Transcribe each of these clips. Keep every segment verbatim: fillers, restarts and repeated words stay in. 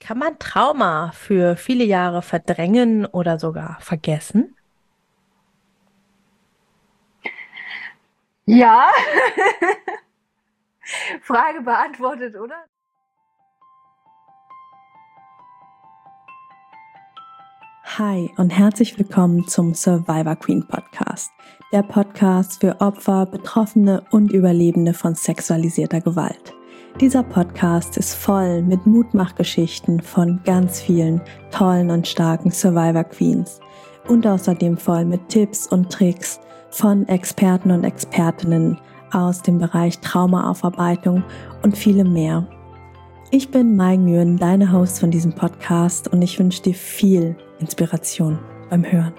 Kann man Trauma für viele Jahre verdrängen oder sogar vergessen? Ja, Frage beantwortet, oder? Hi und herzlich willkommen zum Survivor Queen Podcast, der Podcast für Opfer, Betroffene und Überlebende von sexualisierter Gewalt. Dieser Podcast ist voll mit Mutmachgeschichten von ganz vielen tollen und starken Survivor Queens und außerdem voll mit Tipps und Tricks von Experten und Expertinnen aus dem Bereich Traumaaufarbeitung und vielem mehr. Ich bin Mai Nguyen, deine Host von diesem Podcast, und ich wünsche dir viel Inspiration beim Hören.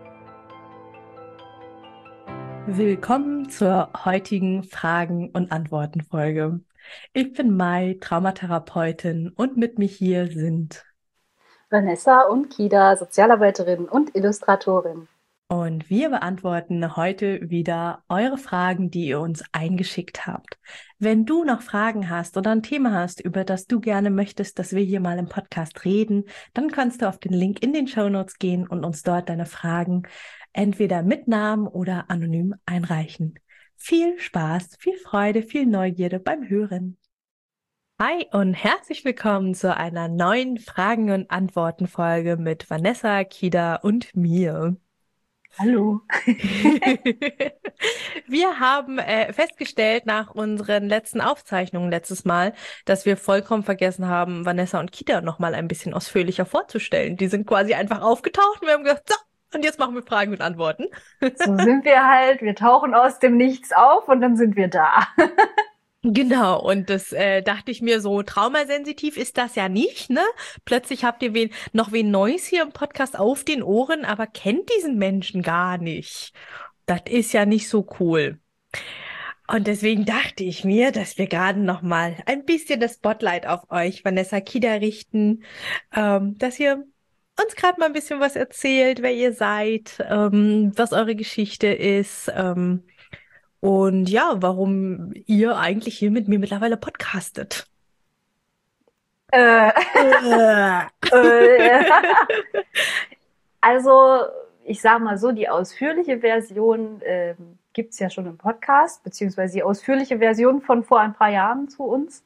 Willkommen zur heutigen Fragen- und Antworten-Folge. Ich bin Mai, Traumatherapeutin, und mit mir hier sind Vanessa und Kida, Sozialarbeiterin und Illustratorin. Und wir beantworten heute wieder eure Fragen, die ihr uns eingeschickt habt. Wenn du noch Fragen hast oder ein Thema hast, über das du gerne möchtest, dass wir hier mal im Podcast reden, dann kannst du auf den Link in den Shownotes gehen und uns dort deine Fragen entweder mit Namen oder anonym einreichen. Viel Spaß, viel Freude, viel Neugierde beim Hören. Hi und herzlich willkommen zu einer neuen Fragen- und Antworten-Folge mit Vanessa, Kida und mir. Hallo. Wir haben äh, festgestellt nach unseren letzten Aufzeichnungen letztes Mal, dass wir vollkommen vergessen haben, Vanessa und Kida noch mal ein bisschen ausführlicher vorzustellen. Die sind quasi einfach aufgetaucht und wir haben gesagt, so, und jetzt machen wir Fragen und Antworten. So sind wir halt, wir tauchen aus dem Nichts auf und dann sind wir da. Genau, und das äh, dachte ich mir, so traumasensitiv ist das ja nicht, ne? Plötzlich habt ihr wen, noch wen Neues hier im Podcast auf den Ohren, aber kennt diesen Menschen gar nicht. Das ist ja nicht so cool. Und deswegen dachte ich mir, dass wir gerade noch mal ein bisschen das Spotlight auf euch, Vanessa, Kida, richten, ähm, dass ihr uns gerade mal ein bisschen was erzählt, wer ihr seid, ähm, was eure Geschichte ist, ähm, und ja, warum ihr eigentlich hier mit mir mittlerweile podcastet. Äh, Äh. äh, also, ich sage mal so, die ausführliche Version äh, gibt es ja schon im Podcast, beziehungsweise die ausführliche Version von vor ein paar Jahren zu uns.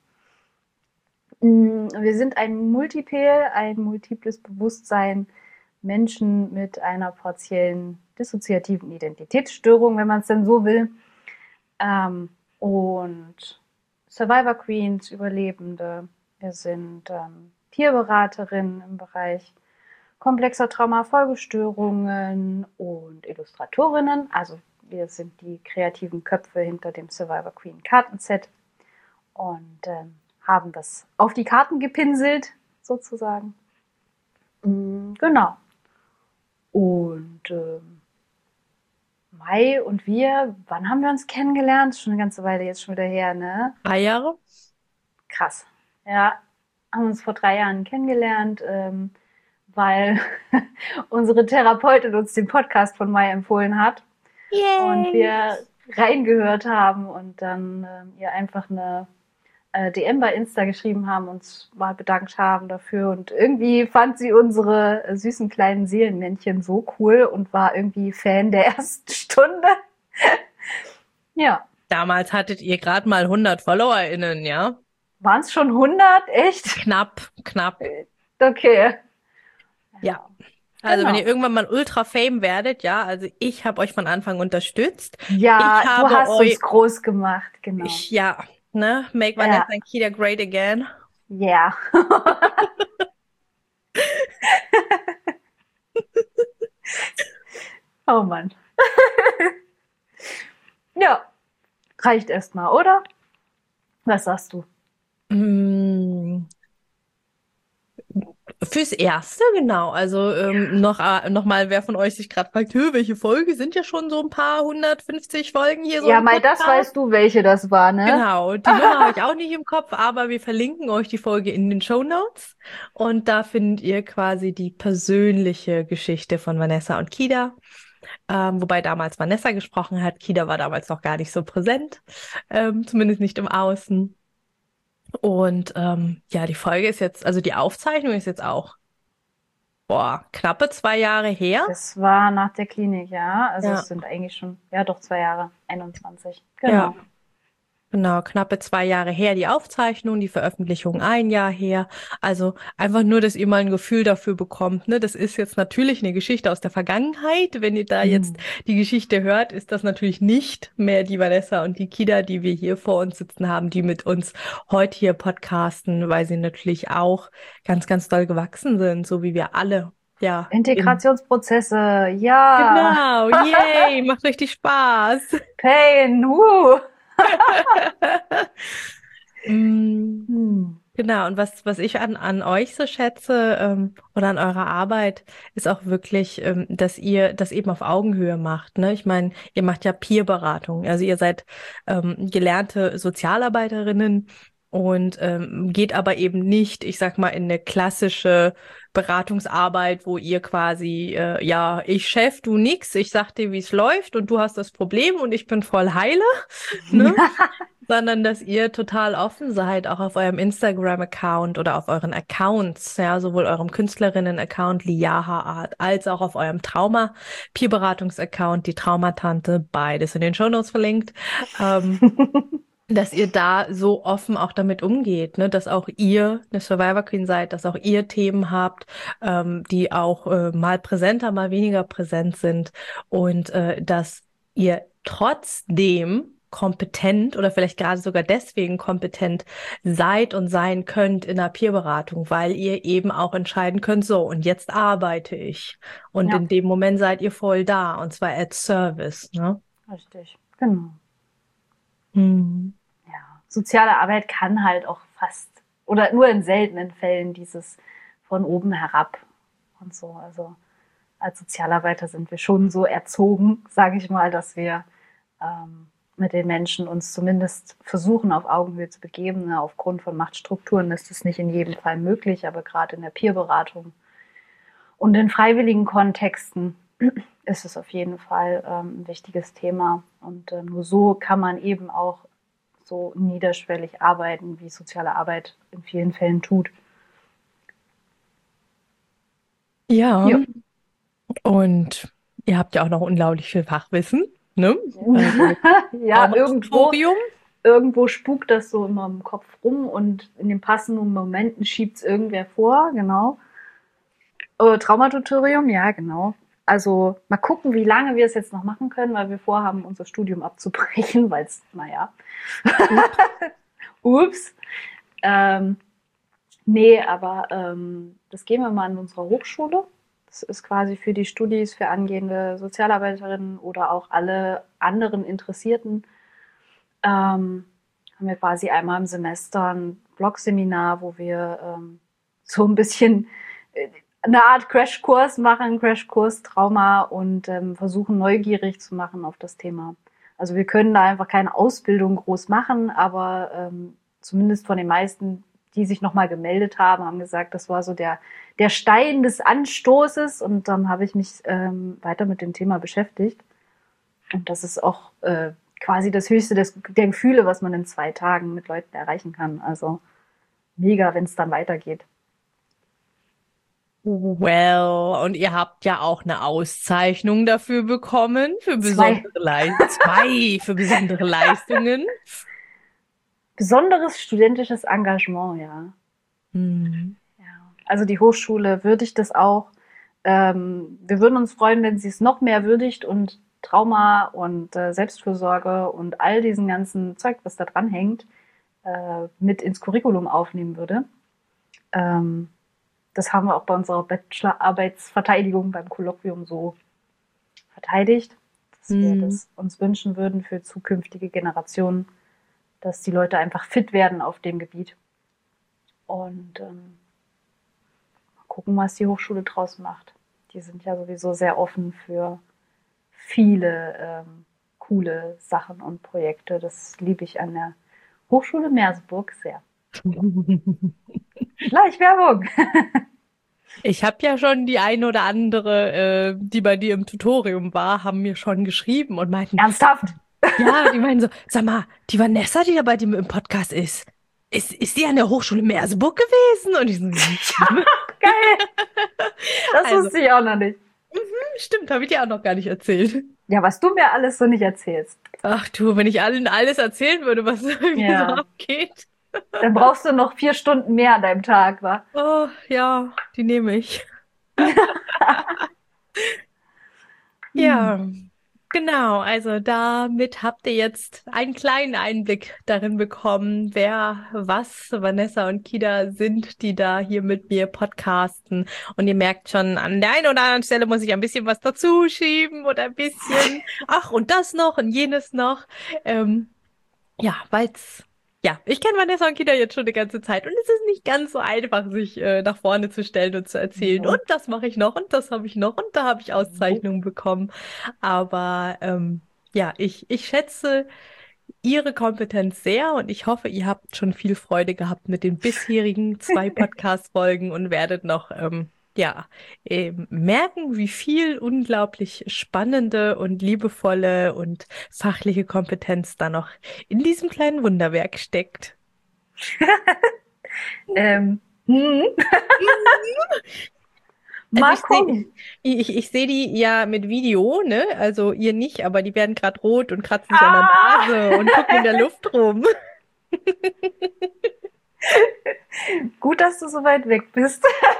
Wir sind ein Multipel, ein multiples Bewusstsein, Menschen mit einer partiellen dissoziativen Identitätsstörung, wenn man es denn so will. Ähm, und Survivor Queens, Überlebende. Wir sind ähm, Peerberaterinnen im Bereich komplexer Traumafolgestörungen und Illustratorinnen. Also wir sind die kreativen Köpfe hinter dem Survivor Queen Kartenset und ähm, haben das auf die Karten gepinselt, sozusagen. Mm, genau. Und ähm, Mai und wir, wann haben wir uns kennengelernt? Schon eine ganze Weile jetzt schon wieder her, ne? Drei Jahre? Krass. Ja, haben uns vor drei Jahren kennengelernt, ähm, weil unsere Therapeutin uns den Podcast von Mai empfohlen hat. Yay. Und wir reingehört haben und dann äh, ihr einfach eine äh, D M bei Insta geschrieben haben, uns mal bedankt haben dafür. Und irgendwie fand sie unsere äh, süßen kleinen Seelenmännchen so cool und war irgendwie Fan der ersten Stunde. Ja. Damals hattet ihr gerade mal hundert FollowerInnen, ja? Waren es schon hundert? Echt? Knapp, knapp. Okay. Ja. Also Genau. wenn ihr irgendwann mal Ultra-Fame werdet, ja, also ich habe euch von Anfang unterstützt. Ja, ich habe du hast eu uns groß gemacht, genau. Ich, ja, ne? Make Vanessa and Kida great again. Ja. Oh Mann. Ja, reicht erstmal, oder? Was sagst du? Mm. Fürs Erste, genau. Also ähm, noch, äh, noch mal, wer von euch sich gerade fragt, "Hö, welche Folge? Sind ja schon so ein paar hundertfünfzig Folgen hier so Ja, im Mai, das Podcast." weißt du, welche das war, ne? Genau, die Nummer habe ich auch nicht im Kopf, aber wir verlinken euch die Folge in den Shownotes und da findet ihr quasi die persönliche Geschichte von Vanessa und Kida. Ähm, wobei damals Vanessa gesprochen hat, Kida war damals noch gar nicht so präsent, ähm, zumindest nicht im Außen. Und ähm, ja, die Folge ist jetzt, also die Aufzeichnung ist jetzt auch, boah, knappe zwei Jahre her. Das war nach der Klinik, ja. Also Ja. es sind eigentlich schon, ja doch, zwei Jahre, einundzwanzig. Ja. Genau. Genau, knappe zwei Jahre her die Aufzeichnung, die Veröffentlichung ein Jahr her. Also einfach nur, dass ihr mal ein Gefühl dafür bekommt, ne? Das ist jetzt natürlich eine Geschichte aus der Vergangenheit. Wenn ihr da jetzt Mhm. die Geschichte hört, ist das natürlich nicht mehr die Vanessa und die Kida, die wir hier vor uns sitzen haben, die mit uns heute hier podcasten, weil sie natürlich auch ganz, ganz doll gewachsen sind, so wie wir alle. Ja. in- Integrationsprozesse, ja. Genau, yay, macht richtig Spaß. Pain, uh. Mm. Hm. Genau, und was, was ich an, an euch so schätze, ähm, oder an eurer Arbeit, ist auch wirklich, ähm, dass ihr das eben auf Augenhöhe macht, ne? Ich meine, ihr macht ja Peerberatung, also ihr seid ähm, gelernte Sozialarbeiterinnen und ähm, geht aber eben nicht, ich sag mal, in eine klassische Beratungsarbeit, wo ihr quasi, äh, ja, ich Chef, du nix, ich sag dir, wie es läuft und du hast das Problem und ich bin voll heile, ne? Sondern dass ihr total offen seid, auch auf eurem Instagram-Account oder auf euren Accounts, ja, sowohl eurem Künstlerinnen-Account Liaha Art als auch auf eurem Trauma-Peer-Beratungs-Account, die Traumatante, beides in den Shownotes verlinkt, ähm, dass ihr da so offen auch damit umgeht, ne, dass auch ihr eine Survivor Queen seid, dass auch ihr Themen habt, ähm, die auch äh, mal präsenter, mal weniger präsent sind und äh, dass ihr trotzdem kompetent oder vielleicht gerade sogar deswegen kompetent seid und sein könnt in der Peerberatung, weil ihr eben auch entscheiden könnt, so, und jetzt arbeite ich. Und Ja, in dem Moment seid ihr voll da, und zwar at Service, ne? richtig. Genau. Hm. Ja. Soziale Arbeit kann halt auch fast oder nur in seltenen Fällen dieses von oben herab und so. Also als Sozialarbeiter sind wir schon so erzogen, sage ich mal, dass wir ähm, mit den Menschen uns zumindest versuchen, auf Augenhöhe zu begeben. Ne? Aufgrund von Machtstrukturen ist es nicht in jedem Fall möglich, aber gerade in der Peerberatung und in freiwilligen Kontexten ist es auf jeden Fall ähm, ein wichtiges Thema. Und äh, nur so kann man eben auch so niederschwellig arbeiten, wie soziale Arbeit in vielen Fällen tut. Ja, Ja. und ihr habt ja auch noch unglaublich viel Fachwissen, ne? Also Ja, irgendwo, Traumatorium. irgendwo spukt das so immer im Kopf rum und in den passenden Momenten schiebt es irgendwer vor, genau. Äh, Traumatutorium, ja, genau. Also mal gucken, wie lange wir es jetzt noch machen können, weil wir vorhaben, unser Studium abzubrechen, weil es, naja, ups. Ähm, nee, aber ähm, das gehen wir mal in unserer Hochschule. Das ist quasi für die Studis, für angehende Sozialarbeiterinnen oder auch alle anderen Interessierten. Ähm, haben wir quasi einmal im Semester ein Blogseminar, wo wir ähm, so ein bisschen äh, eine Art Crashkurs machen, Crashkurs Trauma und ähm, versuchen neugierig zu machen auf das Thema. Also wir können da einfach keine Ausbildung groß machen, aber ähm, zumindest von den meisten, die sich nochmal gemeldet haben, haben gesagt, das war so der, der Stein des Anstoßes und dann habe ich mich ähm, weiter mit dem Thema beschäftigt. Und das ist auch äh, quasi das höchste des, der Gefühle, was man in zwei Tagen mit Leuten erreichen kann. Also mega, wenn es dann weitergeht. Well, und ihr habt ja auch eine Auszeichnung dafür bekommen, für Zwei. besondere Leistungen, zwei für besondere Leistungen. Besonderes studentisches Engagement, ja. Hm. Ja. Also die Hochschule würdigt das auch. Ähm, wir würden uns freuen, wenn sie es noch mehr würdigt und Trauma und äh, Selbstfürsorge und all diesen ganzen Zeug, was da dran hängt, äh, mit ins Curriculum aufnehmen würde. Ähm, das haben wir auch bei unserer Bachelorarbeitsverteidigung beim Kolloquium so verteidigt, dass wir Hm. das uns wünschen würden für zukünftige Generationen, dass die Leute einfach fit werden auf dem Gebiet. Und ähm, mal gucken, was die Hochschule draus macht. Die sind ja sowieso sehr offen für viele ähm, coole Sachen und Projekte. Das liebe ich an der Hochschule Merseburg sehr. Schleichwerbung! Ich habe ja schon die eine oder andere, äh, die bei dir im Tutorium war, haben mir schon geschrieben und meinten, Ernsthaft? ja, die meinen so, sag mal, die Vanessa, die da bei dir im Podcast ist, ist, ist die an der Hochschule Merseburg gewesen? Und ich so, ja, geil. Das Also, wusste ich auch noch nicht. stimmt, habe ich dir auch noch gar nicht erzählt. Ja, was du mir alles so nicht erzählst. Ach du, wenn ich allen alles erzählen würde, was irgendwie Ja. so abgeht. Dann brauchst du noch vier Stunden mehr an deinem Tag, wa? Oh, ja, die nehme ich. Ja, genau. Also damit habt ihr jetzt einen kleinen Einblick darin bekommen, wer, was Vanessa und Kida sind, die da hier mit mir podcasten. Und ihr merkt schon, an der einen oder anderen Stelle muss ich ein bisschen was dazu schieben oder ein bisschen, ach, und das noch und jenes noch. Ähm, ja, weil's Ja, ich kenne Vanessa und Kida jetzt schon eine ganze Zeit und es ist nicht ganz so einfach, sich äh, nach vorne zu stellen und zu erzählen. Ja. Und das mache ich noch und das habe ich noch und da habe ich Auszeichnungen bekommen. Aber ähm, ja, ich, ich schätze Ihre Kompetenz sehr und ich hoffe, ihr habt schon viel Freude gehabt mit den bisherigen zwei Podcast-Folgen und werdet noch ähm, ja, ähm, merken, wie viel unglaublich spannende und liebevolle und fachliche Kompetenz da noch in diesem kleinen Wunderwerk steckt. Ähm, hm. Also Mal ich sehe gucken. ich, ich, ich seh die ja mit Video, ne? Also ihr nicht, aber die werden gerade rot und kratzen sich an der Ah! Nase und gucken in der Luft rum. Gut, dass du so weit weg bist.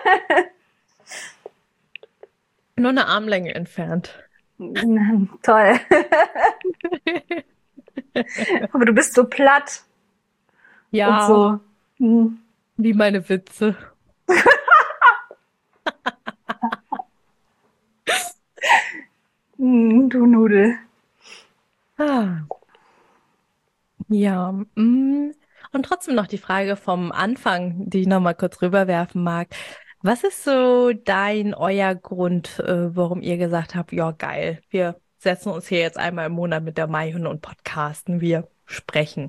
Nur eine Armlänge entfernt. Toll. Aber du bist so platt und Ja, so. Hm. wie meine Witze. Hm, du Nudel. Ah, ja, mm. Und trotzdem noch die Frage vom Anfang, die ich noch mal kurz rüberwerfen mag. Was ist so dein, euer Grund, äh, warum ihr gesagt habt, ja, geil, wir setzen uns hier jetzt einmal im Monat mit der Maihündin und podcasten, wir sprechen.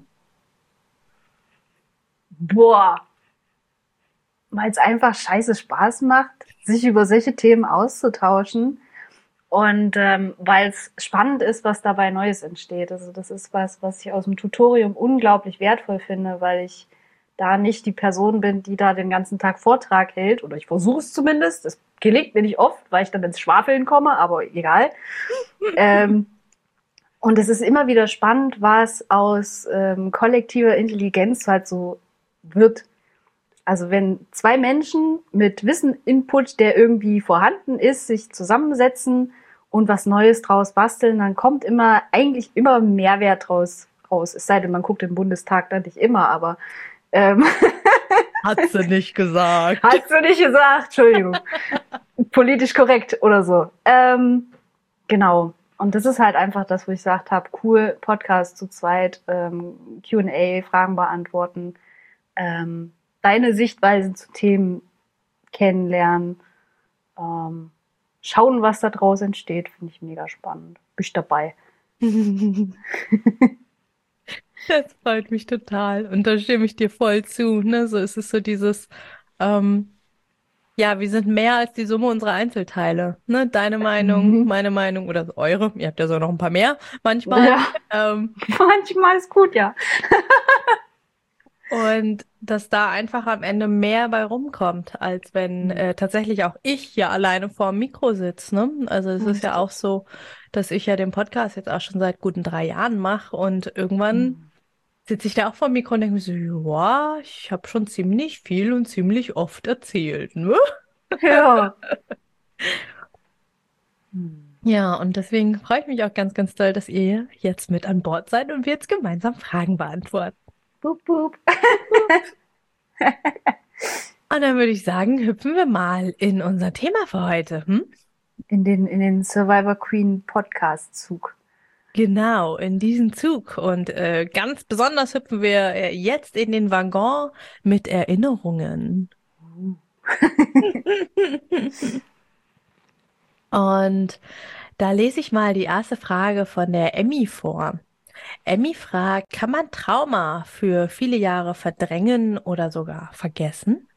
Boah. Weil es einfach scheiße Spaß macht, sich über solche Themen auszutauschen. Und ähm, weil es spannend ist, was dabei Neues entsteht. Also das ist was, was ich aus dem Tutorium unglaublich wertvoll finde, weil ich da nicht die Person bin, die da den ganzen Tag Vortrag hält. Oder ich versuche es zumindest. Das gelingt mir nicht oft, weil ich dann ins Schwafeln komme, aber egal. ähm, und es ist immer wieder spannend, was aus ähm, kollektiver Intelligenz halt so wird. Also wenn zwei Menschen mit Wissen-Input, der irgendwie vorhanden ist, sich zusammensetzen und was Neues draus basteln, dann kommt immer eigentlich immer Mehrwert draus raus. Es sei denn, man guckt im Bundestag dann nicht immer, aber ähm, Hat sie nicht gesagt. hast du nicht gesagt, Entschuldigung. Politisch korrekt oder so. Ähm, genau. Und das ist halt einfach das, wo ich gesagt habe, cool, Podcast zu zweit, ähm, Q und A, Fragen beantworten, ähm, deine Sichtweisen zu Themen kennenlernen, ähm, schauen, was da draus entsteht, finde ich mega spannend. Bin ich dabei. Das freut mich total. Und da stimme ich dir voll zu, ne? So ist es so dieses, ähm, ja, wir sind mehr als die Summe unserer Einzelteile, ne? Deine Meinung, Mhm. meine Meinung oder eure. Ihr habt ja so noch ein paar mehr manchmal. Ja, Ähm, manchmal ist gut, ja. und dass da einfach am Ende mehr bei rumkommt, als wenn äh, tatsächlich auch ich hier alleine vor dem Mikro sitze, ne? Also es ist ja auch so, dass ich ja den Podcast jetzt auch schon seit guten drei Jahren mache und irgendwann sitze ich da auch vor dem Mikro und denke mir so, ja, ich habe schon ziemlich viel und ziemlich oft erzählt, ne? Ja. Ja, und deswegen freue ich mich auch ganz, ganz doll, dass ihr jetzt mit an Bord seid und wir jetzt gemeinsam Fragen beantworten. Boop, boop. Und dann würde ich sagen, hüpfen wir mal in unser Thema für heute. Hm? In den, in den Survivor Queen Podcast Zug. Genau, in diesen Zug. Und äh, ganz besonders hüpfen wir äh, jetzt in den Waggon mit Erinnerungen. Und da lese ich mal die erste Frage von der Emmy vor. Emmy fragt, kann man Trauma für viele Jahre verdrängen oder sogar vergessen?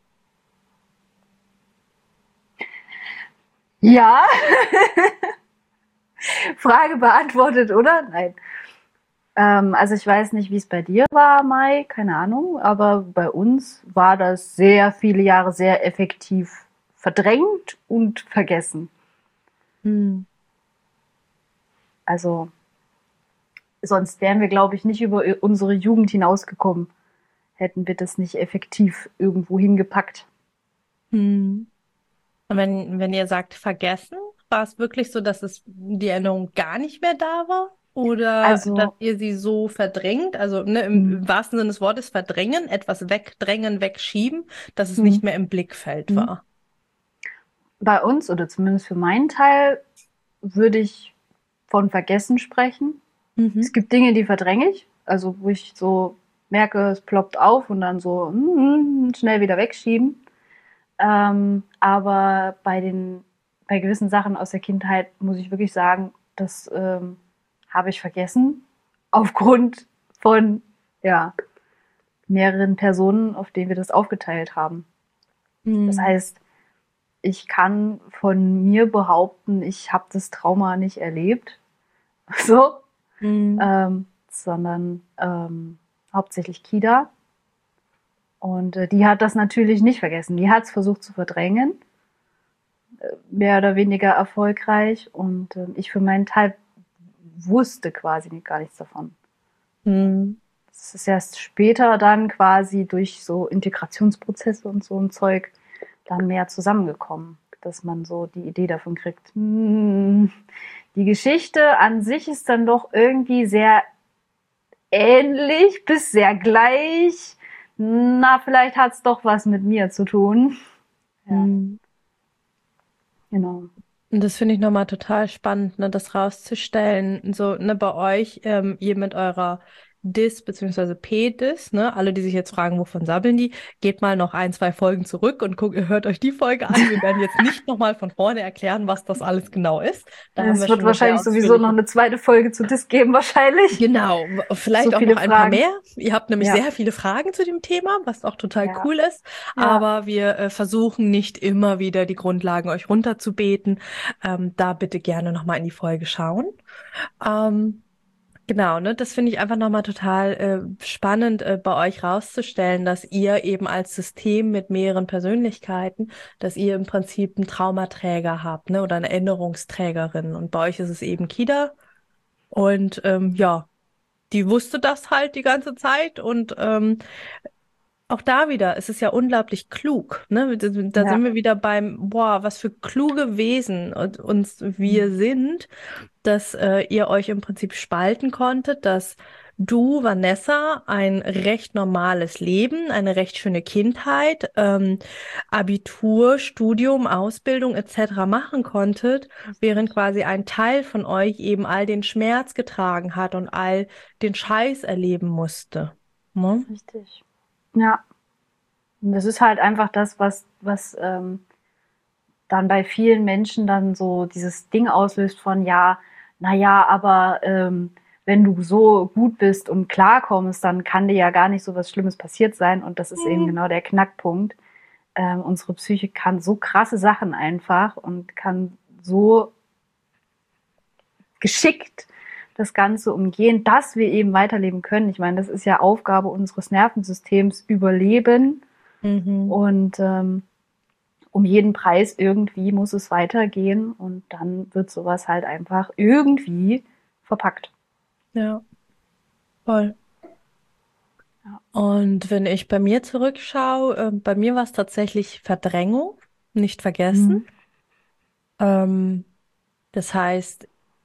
Ja. Frage beantwortet, oder? Nein. Ähm, also ich weiß nicht, wie es bei dir war, Mai, keine Ahnung, aber bei uns war das sehr viele Jahre sehr effektiv verdrängt und vergessen. Hm. Also sonst wären wir, glaube ich, nicht über unsere Jugend hinausgekommen, hätten wir das nicht effektiv irgendwo hingepackt. Hm. Und wenn, wenn ihr sagt vergessen, war es wirklich so, dass es die Erinnerung gar nicht mehr da war? Oder dass Also ihr sie so verdrängt, also ne, im, hm, im wahrsten Sinne des Wortes verdrängen, etwas wegdrängen, wegschieben, dass es hm, nicht mehr im Blickfeld hm. war? Bei uns, oder zumindest für meinen Teil, würde ich von Vergessen sprechen. Mhm. Es gibt Dinge, die verdränge ich, also wo ich so merke, es ploppt auf und dann so mm, schnell wieder wegschieben. Ähm, aber bei den, bei gewissen Sachen aus der Kindheit muss ich wirklich sagen, das ähm, habe ich vergessen. Aufgrund von, ja, mehreren Personen, auf denen wir das aufgeteilt haben. Das Hm. heißt, ich kann von mir behaupten, ich habe das Trauma nicht erlebt. So. Hm. Ähm, sondern ähm, hauptsächlich Kida. Und äh, die hat das natürlich nicht vergessen. Die hat es versucht zu verdrängen, äh, mehr oder weniger erfolgreich. Und äh, ich für meinen Teil wusste quasi gar nichts davon. Hm. Das ist erst später dann quasi durch so Integrationsprozesse und so ein Zeug dann mehr zusammengekommen, dass man so die Idee davon kriegt. Hm, die Geschichte an sich ist dann doch irgendwie sehr ähnlich bis sehr gleich. Na, vielleicht hat es doch was mit mir zu tun. Ja, Hm. genau. Und das finde ich nochmal total spannend, ne, das rauszustellen. So, ne, bei euch, ähm, ihr mit eurer Dis beziehungsweise P-Dis, ne, alle, die sich jetzt fragen, wovon sabbeln die, geht mal noch ein, zwei Folgen zurück und guckt, hört euch die Folge an. Wir werden jetzt nicht nochmal von vorne erklären, was das alles genau ist. Da haben Es wir wird schon eine sehr wahrscheinlich sowieso noch ausführliche. eine zweite Folge zu Dis geben, wahrscheinlich. Genau, w- vielleicht So auch viele noch ein paar Fragen. mehr. Ihr habt nämlich Ja, sehr viele Fragen zu dem Thema, was auch total ja, cool ist. ja. Aber wir äh, versuchen nicht immer wieder die Grundlagen euch runterzubeten. Ähm, da bitte gerne nochmal in die Folge schauen. Ähm, genau, ne, das finde ich einfach nochmal total äh, spannend äh, bei euch rauszustellen, dass ihr eben als System mit mehreren Persönlichkeiten, dass ihr im Prinzip einen Traumaträger habt, ne, oder eine Erinnerungsträgerin. Und bei euch ist es eben Kida. Und ähm, ja, die wusste das halt die ganze Zeit und ähm, auch da wieder, es ist ja unglaublich klug, ne? Da da Ja. sind wir wieder beim, boah, was für kluge Wesen und, uns wir sind, dass äh, ihr euch im Prinzip spalten konntet, dass du, Vanessa, ein recht normales Leben, eine recht schöne Kindheit, ähm, Abitur, Studium, Ausbildung et cetera machen konntet, während quasi ein Teil von euch eben all den Schmerz getragen hat und all den Scheiß erleben musste. Ne? Richtig. Ja. Und das ist halt einfach das, was, was ähm, dann bei vielen Menschen dann so dieses Ding auslöst von, ja, naja, aber ähm, wenn du so gut bist und klarkommst, dann kann dir ja gar nicht so was Schlimmes passiert sein. Und das ist eben genau der Knackpunkt. Ähm, unsere Psyche kann so krasse Sachen einfach und kann so geschickt das Ganze umgehen, dass wir eben weiterleben können. Ich meine, das ist ja Aufgabe unseres Nervensystems, Überleben. Mhm. Und ähm, um jeden Preis irgendwie muss es weitergehen und dann wird sowas halt einfach irgendwie verpackt. Ja, voll. Ja. Und wenn ich bei mir zurückschaue, äh, bei mir war es tatsächlich Verdrängung, nicht vergessen. Mhm. Ähm, das heißt,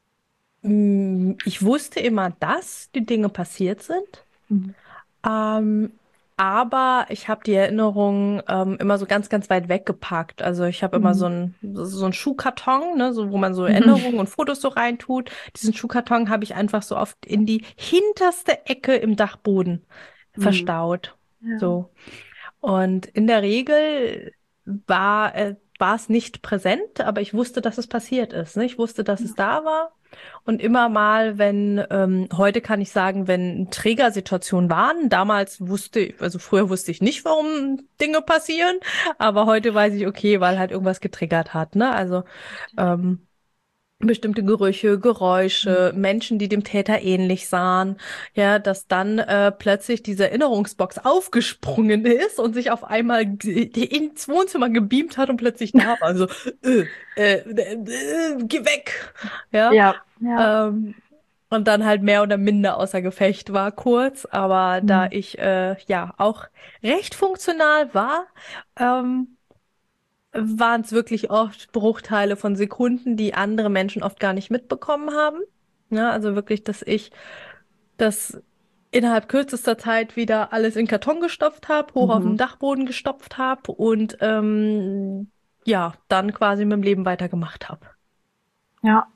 mh, ich wusste immer, dass die Dinge passiert sind. Mhm. Ähm, aber ich habe die Erinnerungen ähm, immer so ganz, ganz weit weggepackt. Also ich habe immer so Mhm. einen so einen Schuhkarton, ne, so wo man so Mhm. Erinnerungen und Fotos so reintut. Diesen Schuhkarton habe ich einfach so oft in die hinterste Ecke im Dachboden Mhm. verstaut. Ja. So. Und in der Regel war, äh, war es nicht präsent, aber ich wusste, dass es passiert ist. Ne? Ich wusste, dass es da war. Und immer mal, wenn, ähm, heute kann ich sagen, wenn Trägersituationen waren, damals wusste ich, also früher wusste ich nicht, warum Dinge passieren, aber heute weiß ich, okay, weil halt irgendwas getriggert hat. Ne? Also ähm, bestimmte Gerüche, Geräusche, Mhm. Menschen, die dem Täter ähnlich sahen, ja, dass dann äh, plötzlich diese Erinnerungsbox aufgesprungen ist und sich auf einmal g- ins Wohnzimmer gebeamt hat und plötzlich da war. So, äh, äh, äh, äh, geh weg, ja. Ja, ja. Ähm, und dann halt mehr oder minder außer Gefecht war kurz, aber da Mhm. ich äh, ja auch recht funktional war, ähm, waren es wirklich oft Bruchteile von Sekunden, die andere Menschen oft gar nicht mitbekommen haben. Ja, also wirklich, dass ich das innerhalb kürzester Zeit wieder alles in Karton gestopft habe, hoch auf den Mhm. Dachboden gestopft habe und ähm, ja, dann quasi mit dem Leben weitergemacht habe. Ja,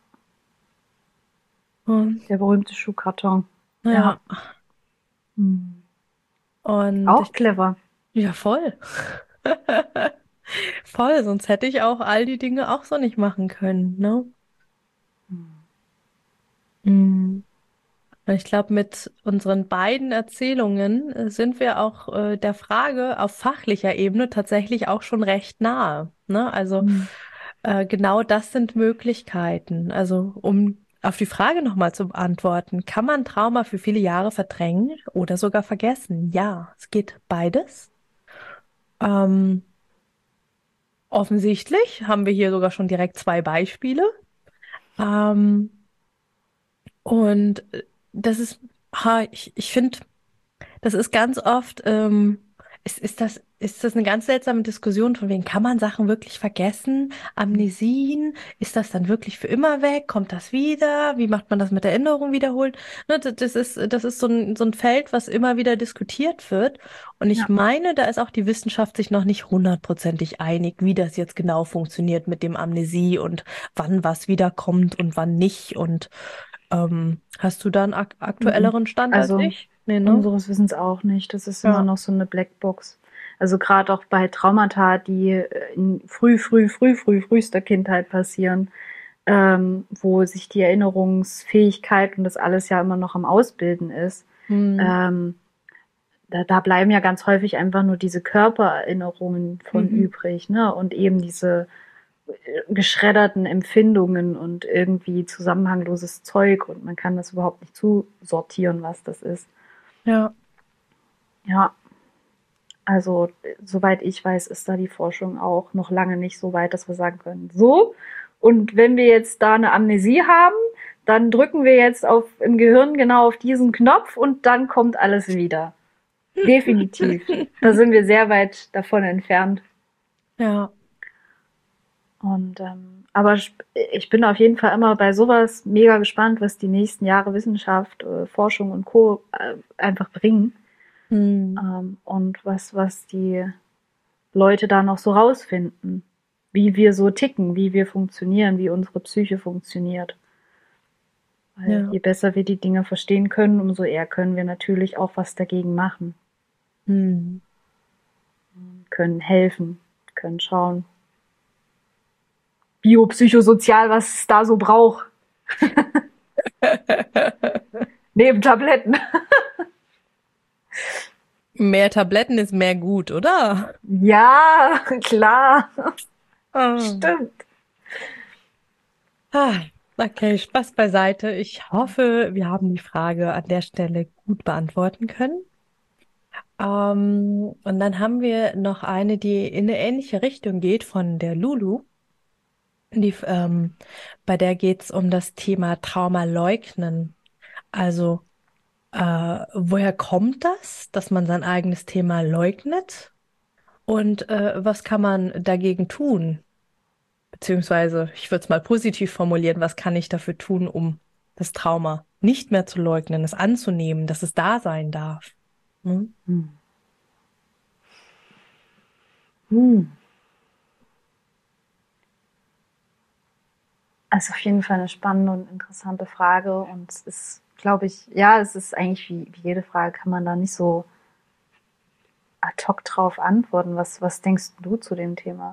Hm, der berühmte Schuhkarton. Ja. ja, Mhm. und Auch ich, clever. ja, voll. Voll, sonst hätte ich auch all die Dinge auch so nicht machen können, ne? Mhm. Hm. Und ich glaube, mit unseren beiden Erzählungen äh, sind wir auch äh, der Frage auf fachlicher Ebene tatsächlich auch schon recht nahe. Ne? Also Mhm. äh, genau das sind Möglichkeiten. Also um auf die Frage nochmal zu beantworten, kann man Trauma für viele Jahre verdrängen oder sogar vergessen? Ja, es geht beides. Ähm, offensichtlich haben wir hier sogar schon direkt zwei Beispiele. Ähm, und äh, das ist, ha, ich, ich finde, das ist ganz oft, ähm, ist, ist das, ist das eine ganz seltsame Diskussion von wegen, kann man Sachen wirklich vergessen? Amnesien, ist das dann wirklich für immer weg? Kommt das wieder? Wie macht man das mit Erinnerung wiederholen? Ne, das das ist, das ist so ein, so ein Feld, was immer wieder diskutiert wird. Und ich Ja. meine, da ist auch die Wissenschaft sich noch nicht hundertprozentig einig, wie das jetzt genau funktioniert mit dem Amnesie und wann was wiederkommt und wann nicht. Und ähm, hast du da einen ak Mhm. aktuelleren Stand als Also ich? Nee, ne? unseres Wissens auch nicht. Das ist immer Ja. noch so eine Blackbox. Also gerade auch bei Traumata, die äh, in früh, früh, früh, früh, frühester Kindheit passieren, ähm, wo sich die Erinnerungsfähigkeit und das alles ja immer noch am Ausbilden ist. Hm. Ähm, da, da bleiben ja ganz häufig einfach nur diese Körpererinnerungen von Mhm. übrig, ne? Und eben diese äh, geschredderten Empfindungen und irgendwie zusammenhangloses Zeug und man kann das überhaupt nicht zusortieren, was das ist. Ja. Ja, also soweit ich weiß, ist da die Forschung auch noch lange nicht so weit, dass wir sagen können, so, und wenn wir jetzt da eine Amnesie haben, dann drücken wir jetzt auf, im Gehirn genau auf diesen Knopf und dann kommt alles wieder. Definitiv. Da sind wir sehr weit davon entfernt. Ja. Und ähm, aber ich bin auf jeden Fall immer bei sowas mega gespannt, was die nächsten Jahre Wissenschaft, äh, Forschung und Co. Äh, einfach bringen. Hm. Ähm, und was, was die Leute da noch so rausfinden. Wie wir so ticken, wie wir funktionieren, wie unsere Psyche funktioniert. Weil Ja. je besser wir die Dinge verstehen können, umso eher können wir natürlich auch was dagegen machen. Hm. Können helfen, können schauen. Biopsychosozial, was es da so braucht. Neben Tabletten. Mehr Tabletten ist mehr gut, oder? Ja, klar. Ah. Stimmt. Ah, okay, Spaß beiseite. Ich hoffe, wir haben die Frage an der Stelle gut beantworten können. Ähm, und dann haben wir noch eine, die in eine ähnliche Richtung geht von der Lulu. Die, ähm, bei der geht es um das Thema Trauma leugnen. Also, äh, woher kommt das, dass man sein eigenes Thema leugnet? Und äh, was kann man dagegen tun? Beziehungsweise, ich würde es mal positiv formulieren, was kann ich dafür tun, um das Trauma nicht mehr zu leugnen, es anzunehmen, dass es da sein darf? Hm? Hm. Hm. Also auf jeden Fall eine spannende und interessante Frage. Und es ist, glaube ich, ja, es ist eigentlich wie, wie jede Frage, kann man da nicht so ad hoc drauf antworten. Was, was denkst du zu dem Thema?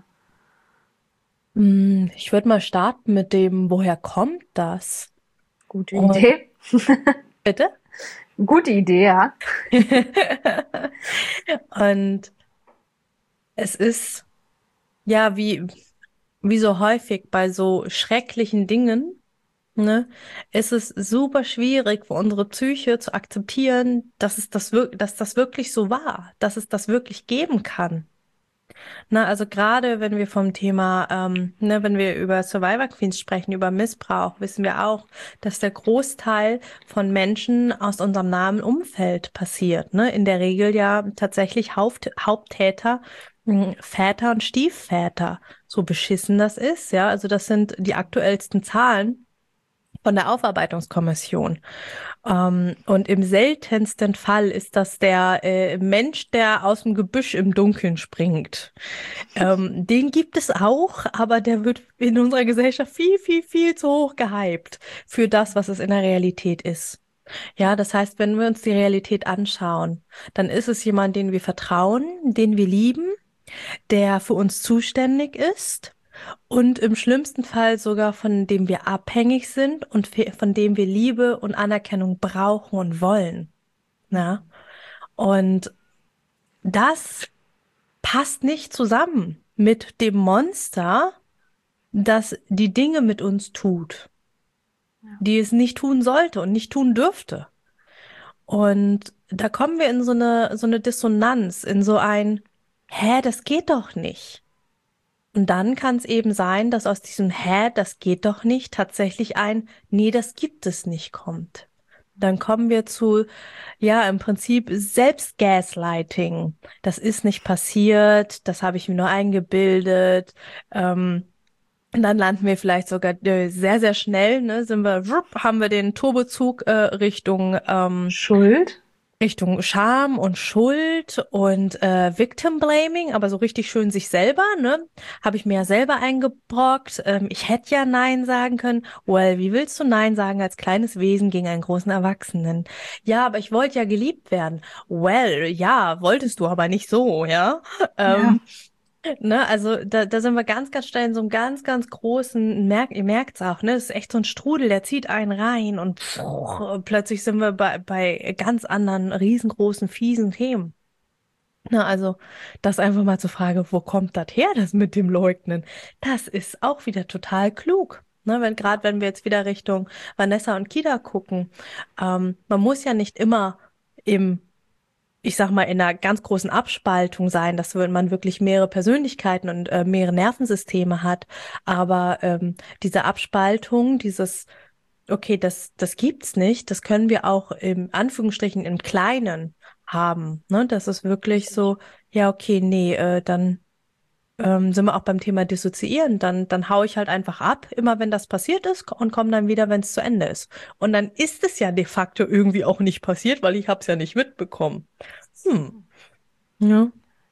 Hm, Ich würde mal starten mit dem, woher kommt das? Gute Und Idee. bitte? Gute Idee, ja. Und es ist, ja, wie. wie so häufig bei so schrecklichen Dingen, ne, ist es super schwierig für unsere Psyche zu akzeptieren, dass es das wirklich, dass das wirklich so war, dass es das wirklich geben kann. Na, also gerade wenn wir vom Thema, ähm, ne, wenn wir über Survivor Queens sprechen, über Missbrauch, wissen wir auch, dass der Großteil von Menschen aus unserem nahen Umfeld passiert. Ne? In der Regel ja tatsächlich Haupt Haupttäter, mh, Väter und Stiefväter, so beschissen das ist. Ja, also das sind die aktuellsten Zahlen von der Aufarbeitungskommission. Ähm, und im seltensten Fall ist das der äh, Mensch, der aus dem Gebüsch im Dunkeln springt. Ähm, den gibt es auch, aber der wird in unserer Gesellschaft viel, viel, viel zu hoch gehypt für das, was es in der Realität ist. Ja, das heißt, wenn wir uns die Realität anschauen, dann ist es jemand, den wir vertrauen, den wir lieben, der für uns zuständig ist und im schlimmsten Fall sogar von dem wir abhängig sind und fe- von dem wir Liebe und Anerkennung brauchen und wollen. Ja? Und das passt nicht zusammen mit dem Monster, das die Dinge mit uns tut, Ja. die es nicht tun sollte und nicht tun dürfte. Und da kommen wir in so eine, so eine Dissonanz, in so ein, hä, das geht doch nicht. Und dann kann es eben sein, dass aus diesem hä, das geht doch nicht, tatsächlich ein, nee, das gibt es nicht kommt. Dann kommen wir zu, ja, im Prinzip Selbstgaslighting. Das ist nicht passiert, das habe ich mir nur eingebildet. Ähm, und dann landen wir vielleicht sogar äh, sehr, sehr schnell, ne, sind wir, wupp, haben wir den Turbozug äh, Richtung ähm, Schuld? Richtung Scham und Schuld und äh, Victim Blaming, aber so richtig schön sich selber, ne? Habe ich mir ja selber eingebrockt. Ähm, ich hätte ja Nein sagen können. Well, wie willst du Nein sagen als kleines Wesen gegen einen großen Erwachsenen? Ja, aber ich wollte ja geliebt werden. Well, ja, wolltest du, aber nicht so, ja? Ja. Ähm, Ne, also da, da sind wir ganz, ganz schnell in so einem ganz, ganz großen, merk, ihr merkt's auch, ne? Das ist echt so ein Strudel, der zieht einen rein und pff, plötzlich sind wir bei, bei ganz anderen, riesengroßen, fiesen Themen. Na, also das einfach mal zur Frage, wo kommt das her, das mit dem Leugnen? Das ist auch wieder total klug. Ne, wenn, gerade wenn wir jetzt wieder Richtung Vanessa und Kida gucken, ähm, man muss ja nicht immer im ich sag mal, in einer ganz großen Abspaltung sein, dass man wirklich mehrere Persönlichkeiten und äh, mehrere Nervensysteme hat. Aber ähm, diese Abspaltung, dieses, okay, das, das gibt's nicht, das können wir auch im Anführungsstrichen im Kleinen haben. Ne? Das ist wirklich so, ja, okay, nee, äh, dann ähm, sind wir auch beim Thema Dissoziieren. Dann, dann hau ich halt einfach ab, immer wenn das passiert ist und komme dann wieder, wenn es zu Ende ist. Und dann ist es ja de facto irgendwie auch nicht passiert, weil ich habe es ja nicht mitbekommen. Hm. Ja.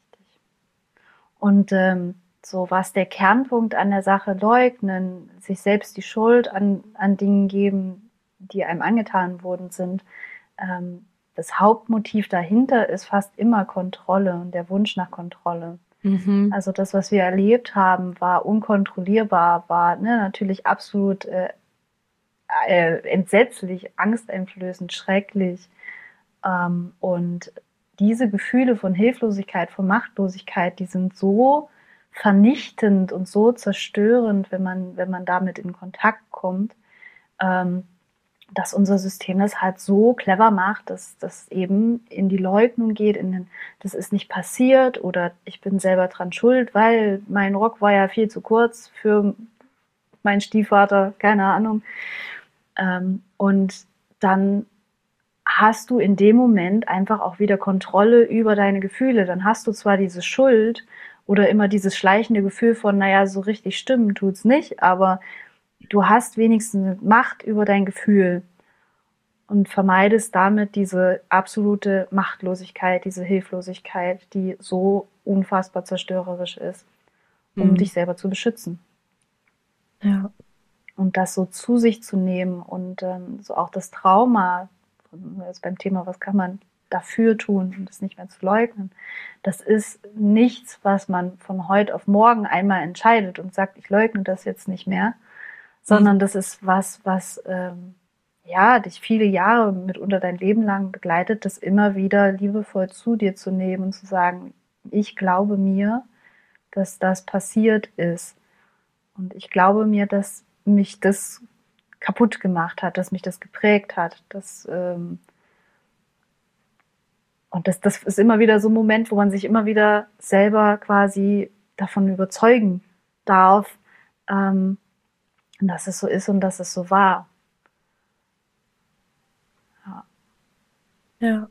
Und ähm, so was der Kernpunkt an der Sache leugnen, sich selbst die Schuld an, an Dingen geben, die einem angetan worden sind. Ähm, das Hauptmotiv dahinter ist fast immer Kontrolle und der Wunsch nach Kontrolle. Mhm. Also das, was wir erlebt haben, war unkontrollierbar, war ne, natürlich absolut äh, äh, entsetzlich, angsteinflößend, schrecklich. Ähm, und diese Gefühle von Hilflosigkeit, von Machtlosigkeit, die sind so vernichtend und so zerstörend, wenn man, wenn man damit in Kontakt kommt, ähm, dass unser System das halt so clever macht, dass das eben in die Leugnung geht, in den, das ist nicht passiert oder ich bin selber dran schuld, weil mein Rock war ja viel zu kurz für meinen Stiefvater, keine Ahnung. Ähm, und dann hast du in dem Moment einfach auch wieder Kontrolle über deine Gefühle. Dann hast du zwar diese Schuld oder immer dieses schleichende Gefühl von, naja, so richtig stimmen tut's nicht, aber du hast wenigstens Macht über dein Gefühl und vermeidest damit diese absolute Machtlosigkeit, diese Hilflosigkeit, die so unfassbar zerstörerisch ist, um Mhm. dich selber zu beschützen. Ja. Und das so zu sich zu nehmen und ähm, so auch das Trauma, jetzt beim Thema, was kann man dafür tun, um das nicht mehr zu leugnen, das ist nichts, was man von heute auf morgen einmal entscheidet und sagt, ich leugne das jetzt nicht mehr, sondern das ist was, was ähm, ja dich viele Jahre mitunter dein Leben lang begleitet, das immer wieder liebevoll zu dir zu nehmen und zu sagen, ich glaube mir, dass das passiert ist. Und ich glaube mir, dass mich das kaputt gemacht hat, dass mich das geprägt hat. Dass, ähm und das, das ist immer wieder so ein Moment, wo man sich immer wieder selber quasi davon überzeugen darf, ähm, dass es so ist und dass es so war. Ja. Ja.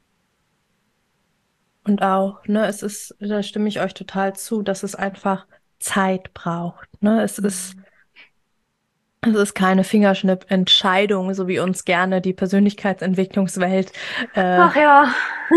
Und auch, ne, es ist, da stimme ich euch total zu, dass es einfach Zeit braucht. Ne? Es ist, es ist keine Fingerschnipp-Entscheidung, so wie uns gerne die Persönlichkeitsentwicklungswelt äh, Ach ja.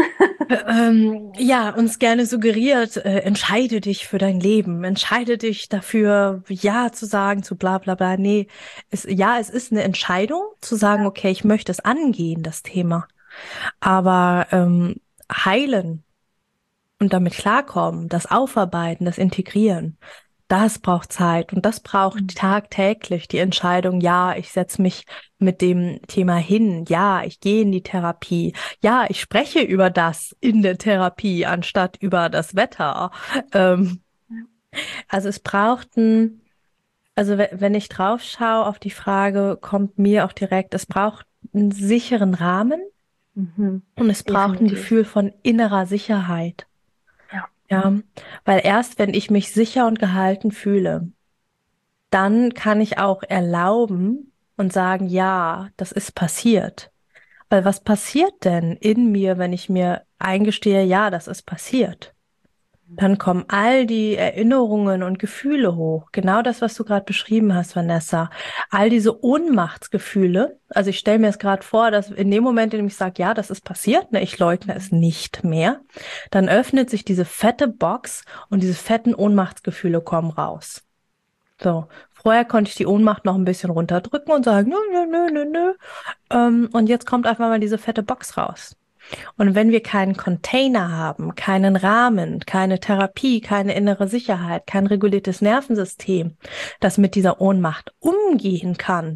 ähm, ja, uns gerne suggeriert, äh, entscheide dich für dein Leben, entscheide dich dafür, Ja zu sagen, zu bla bla bla. Nee, es, ja, es ist eine Entscheidung, zu sagen, okay, ich möchte es angehen, das Thema. Aber ähm, heilen und damit klarkommen, das Aufarbeiten, das Integrieren, das braucht Zeit und das braucht tagtäglich die Entscheidung, ja, ich setze mich mit dem Thema hin, ja, ich gehe in die Therapie, ja, ich spreche über das in der Therapie, anstatt über das Wetter. Ähm, also es braucht ein, also we- wenn ich drauf schaue auf die Frage, kommt mir auch direkt, es braucht einen sicheren Rahmen Mhm. und es braucht ein Definitiv. Gefühl von innerer Sicherheit. Ja. Ja, weil erst wenn ich mich sicher und gehalten fühle, dann kann ich auch erlauben und sagen, ja, das ist passiert. Weil was passiert denn in mir, wenn ich mir eingestehe, ja, das ist passiert? Dann kommen all die Erinnerungen und Gefühle hoch. Genau das, was du gerade beschrieben hast, Vanessa. All diese Ohnmachtsgefühle. Also ich stelle mir es gerade vor, dass in dem Moment, in dem ich sage, ja, das ist passiert, ne, ich leugne es nicht mehr, dann öffnet sich diese fette Box und diese fetten Ohnmachtsgefühle kommen raus. So, vorher konnte ich die Ohnmacht noch ein bisschen runterdrücken und sagen, nö, nö, nö, nö, nö. Ähm, und jetzt kommt einfach mal diese fette Box raus. Und wenn wir keinen Container haben, keinen Rahmen, keine Therapie, keine innere Sicherheit, kein reguliertes Nervensystem, das mit dieser Ohnmacht umgehen kann,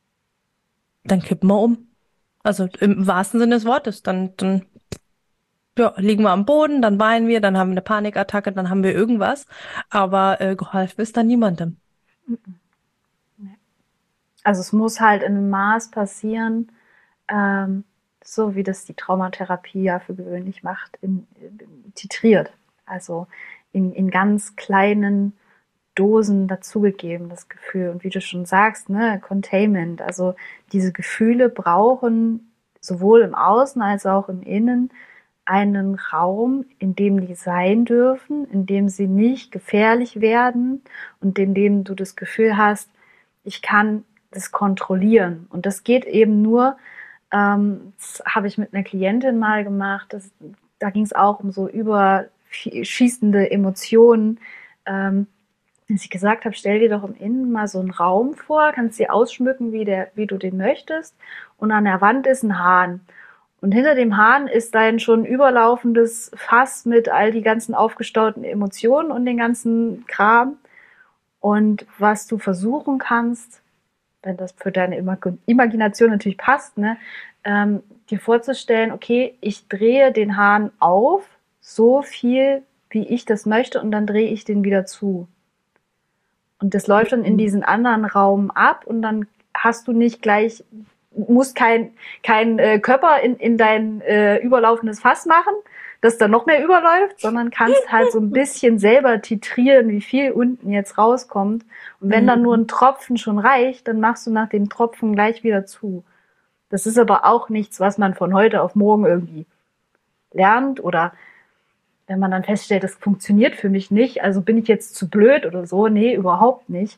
dann kippen wir um. Also im wahrsten Sinne des Wortes. Dann, dann ja, liegen wir am Boden, dann weinen wir, dann haben wir eine Panikattacke, dann haben wir irgendwas. Aber äh, geholfen ist dann niemandem. Also es muss halt in einem Maß passieren, ähm, so wie das die Traumatherapie ja für gewöhnlich macht, in, in, titriert. Also in, in ganz kleinen Dosen dazugegeben, das Gefühl. Und wie du schon sagst, ne, Containment. Also diese Gefühle brauchen sowohl im Außen als auch im Innen einen Raum, in dem die sein dürfen, in dem sie nicht gefährlich werden und in dem du das Gefühl hast, ich kann das kontrollieren. Und das geht eben nur, ähm, das habe ich mit einer Klientin mal gemacht, das, da ging es auch um so überschießende Emotionen, ähm, dass ich gesagt habe, stell dir doch im Innen mal so einen Raum vor, kannst sie ausschmücken, wie, der, wie du den möchtest, und an der Wand ist ein Hahn. Und hinter dem Hahn ist dein schon überlaufendes Fass mit all die ganzen aufgestauten Emotionen und den ganzen Kram. Und was du versuchen kannst, wenn das für deine Imagination natürlich passt, ne, ähm, dir vorzustellen, okay, ich drehe den Hahn auf, so viel, wie ich das möchte, und dann drehe ich den wieder zu. Und das läuft dann in diesen anderen Raum ab und dann hast du nicht gleich, musst kein, kein äh, Körper in, in dein äh, überlaufendes Fass machen, das dann noch mehr überläuft, sondern kannst halt so ein bisschen selber titrieren, wie viel unten jetzt rauskommt. Und wenn dann nur ein Tropfen schon reicht, dann machst du nach dem Tropfen gleich wieder zu. Das ist aber auch nichts, was man von heute auf morgen irgendwie lernt, oder wenn man dann feststellt, das funktioniert für mich nicht, also bin ich jetzt zu blöd oder so. Nee, überhaupt nicht.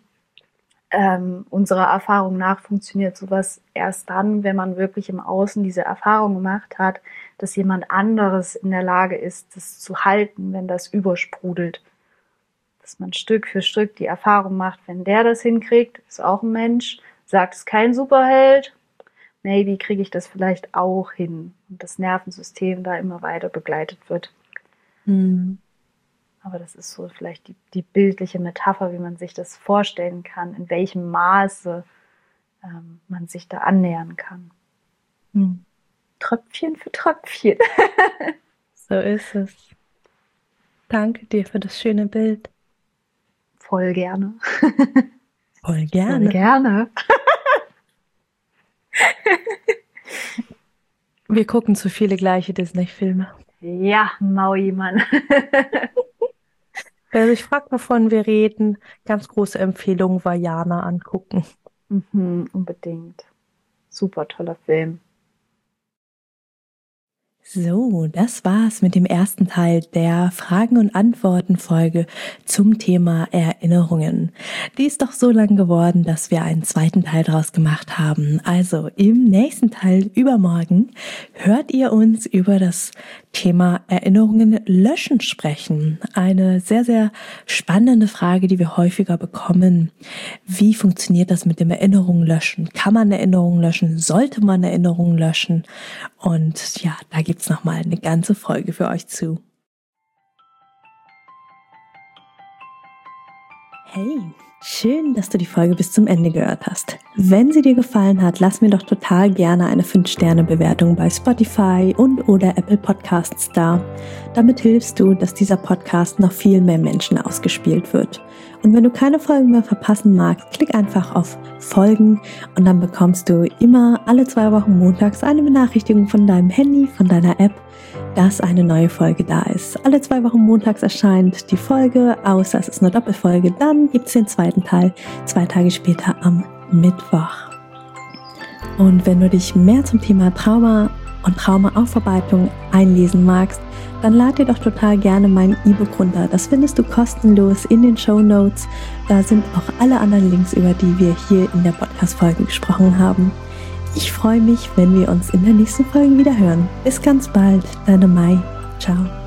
Ähm, unserer Erfahrung nach funktioniert sowas erst dann, wenn man wirklich im Außen diese Erfahrung gemacht hat, dass jemand anderes in der Lage ist, das zu halten, wenn das übersprudelt. Dass man Stück für Stück die Erfahrung macht, wenn der das hinkriegt, ist auch ein Mensch, sagt, es ist kein Superheld, maybe kriege ich das vielleicht auch hin. Und das Nervensystem da immer weiter begleitet wird. Hm. Aber das ist so vielleicht die, die bildliche Metapher, wie man sich das vorstellen kann, in welchem Maße ähm, man sich da annähern kann. Hm. Tröpfchen für Tröpfchen. So ist es. Danke dir für das schöne Bild. Voll gerne. Voll gerne. Voll gerne. Wir gucken zu viele gleiche Disney-Filme. Ja, Maui, Mann. Also ich frage, wovon wir reden. Ganz große Empfehlung, Vaiana angucken. Mhm, unbedingt. Super toller Film. So, das war's mit dem ersten Teil der Fragen- und Antworten-Folge zum Thema Erinnerungen. Die ist doch so lang geworden, dass wir einen zweiten Teil draus gemacht haben. Also im nächsten Teil übermorgen hört ihr uns über das Thema Erinnerungen löschen sprechen. Eine sehr, sehr spannende Frage, die wir häufiger bekommen. Wie funktioniert das mit dem Erinnerungen löschen? Kann man Erinnerungen löschen? Sollte man Erinnerungen löschen? Und ja, da gibt's nochmal eine ganze Folge für euch zu. Hey, schön, dass du die Folge bis zum Ende gehört hast. Wenn sie dir gefallen hat, lass mir doch total gerne eine fünf Sterne Bewertung bei Spotify und oder Apple Podcasts da. Damit hilfst du, dass dieser Podcast noch viel mehr Menschen ausgespielt wird. Und wenn du keine Folgen mehr verpassen magst, klick einfach auf Folgen und dann bekommst du immer alle zwei Wochen montags eine Benachrichtigung von deinem Handy, von deiner App, dass eine neue Folge da ist. Alle zwei Wochen montags erscheint die Folge, außer es ist eine Doppelfolge. Dann gibt es den zweiten Teil, zwei Tage später am Mittwoch. Und wenn du dich mehr zum Thema Trauma und Traumaaufarbeitung einlesen magst, dann lad dir doch total gerne mein E-Book runter. Das findest du kostenlos in den Shownotes. Da sind auch alle anderen Links, über die wir hier in der Podcast-Folge gesprochen haben. Ich freue mich, wenn wir uns in der nächsten Folge wieder hören. Bis ganz bald, deine Mai. Ciao.